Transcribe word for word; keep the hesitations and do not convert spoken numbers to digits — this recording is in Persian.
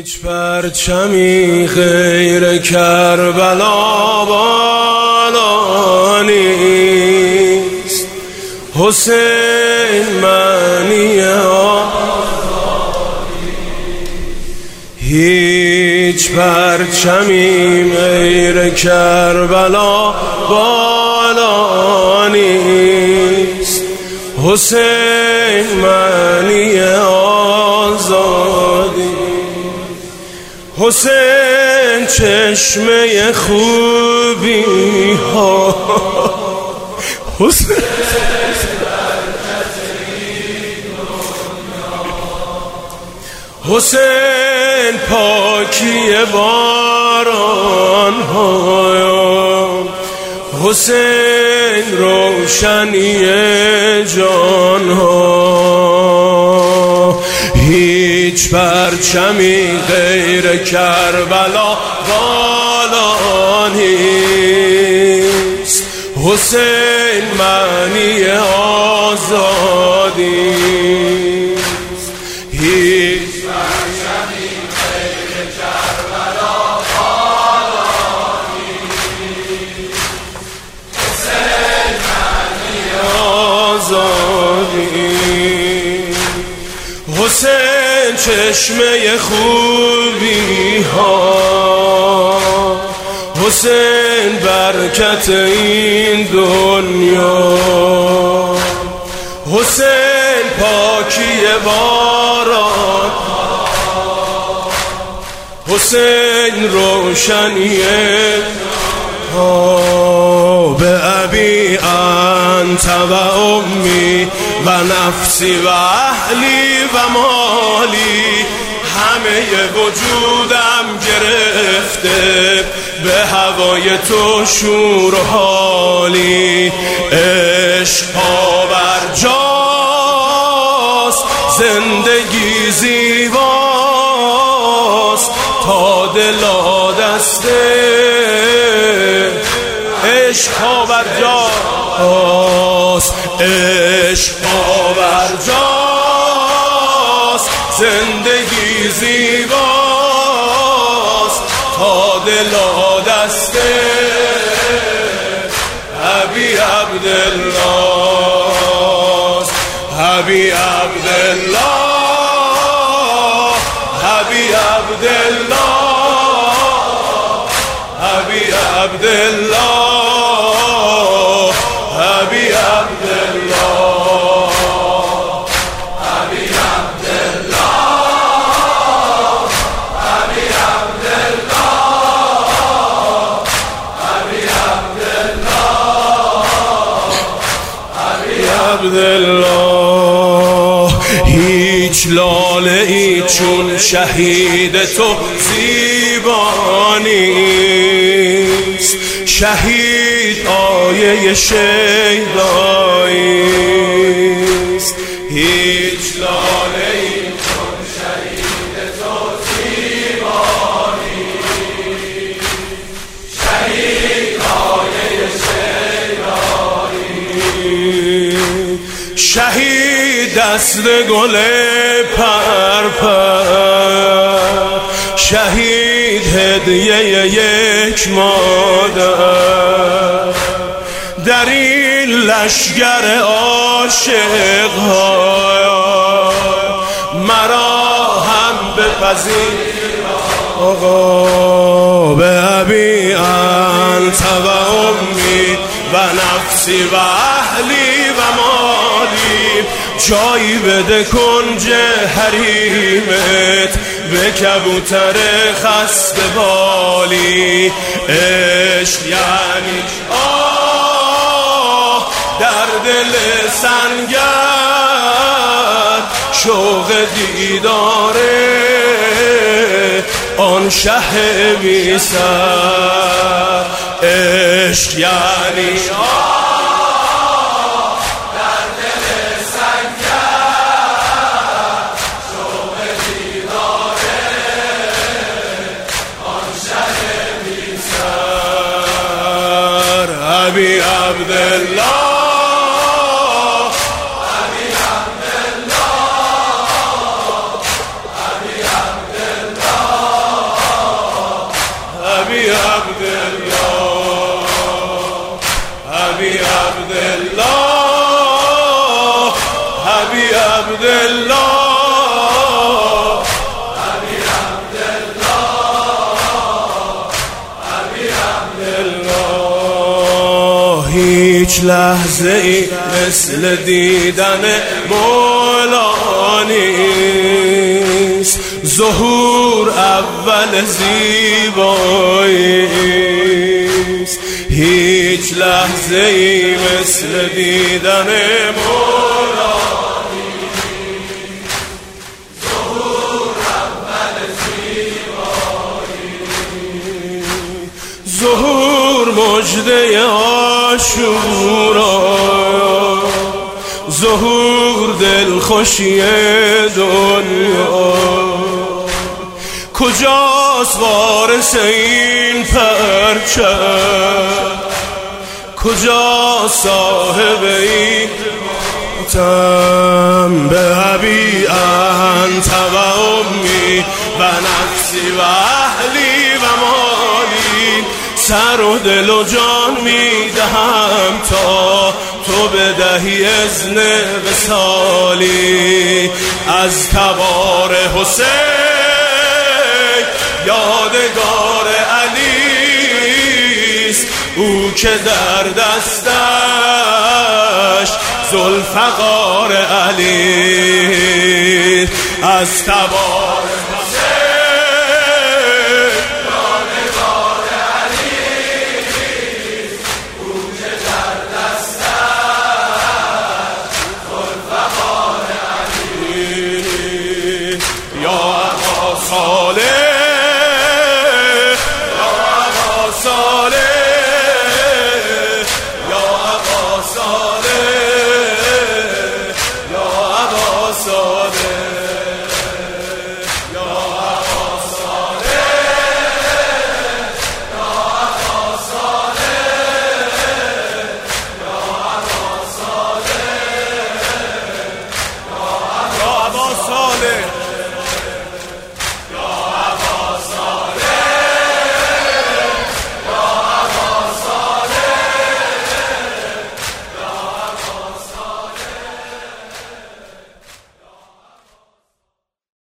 هیچ پرچمی غیر کربلا بالا نیست. حسین معنی آزادی. هیچ پرچمی غیر کربلا بالا نیست. حسین معنی آزادی. حسین چشمه خوبی ها. حسین حسین پاکی باران ها. حسین روشنی جان ها. هیچ پرچمی غیر کربلا بالا نیست. حسین معنی آزادی. هیچ پرچمی غیر کربلا بالا نیست. حسین معنی آزادی. حسین چشمه خوبی ها. حسین برکت این دنیا. حسین پاکی باران. حسین روشنی ها. به ابی انت و امی و نفسی و اهلی و مالی. همه وجودم گرفته به هوای تو شور و حالی. عشق پابرجاست زندگی زیباست تا دلا دسته. عشق پابرجاست. عشق پابرجاست زندگی زیباست تا دلا دسته. ابی عبدالله ابی عبدالله ابی عبدالله ابی عبدالله ابی عبدالله ابی عبدالله ابی عبدالله. هیچ لاله ای چون شهید تو زیبا نیست. شهید آیه شیدایی است. هیچ لاله ای چون شهید تو زیبا نیست. شهید آیه شیدایی. شهید دست گل پرپر. شهید هدیه یک مادر. در این لشگر عاشق ها مرا هم بپذیر آقا. به ابی انت و امی و نفسی و اهلی و مالی. جایی بده کنج حریمت به کبوتر خسته بالی. عشق یعنی آه در دل سنگر. شوق دیداره آن شه بی سر. عشق یعنی آه ابی عبدالله ابی عبدالله ابی عبدالله هیچ لحظه ای مثل دیدن مولا نیست. ظهور اول زیبایی است. هیچ لحظه ای مثل دیدن مولا نیست. ظهور اول زیبایی، ظهور مژده عاشورا، ظهور دلخوشی دنیا. کجاست وارث این پرچم؟ کجا صاحب این تم؟ به ابی انت و امی و نفسی و اهلی و مالی، سر و دل و جان میدهم تا تو بدهی اذن وصالی. از تبار حسین یادگار علیست، او که در دستش ذوالفقار علی. از تبار حسین یادگار علیست، او که در دستش ذوالفقار علی. یا ابا صالح، صالح یا ابا صالح.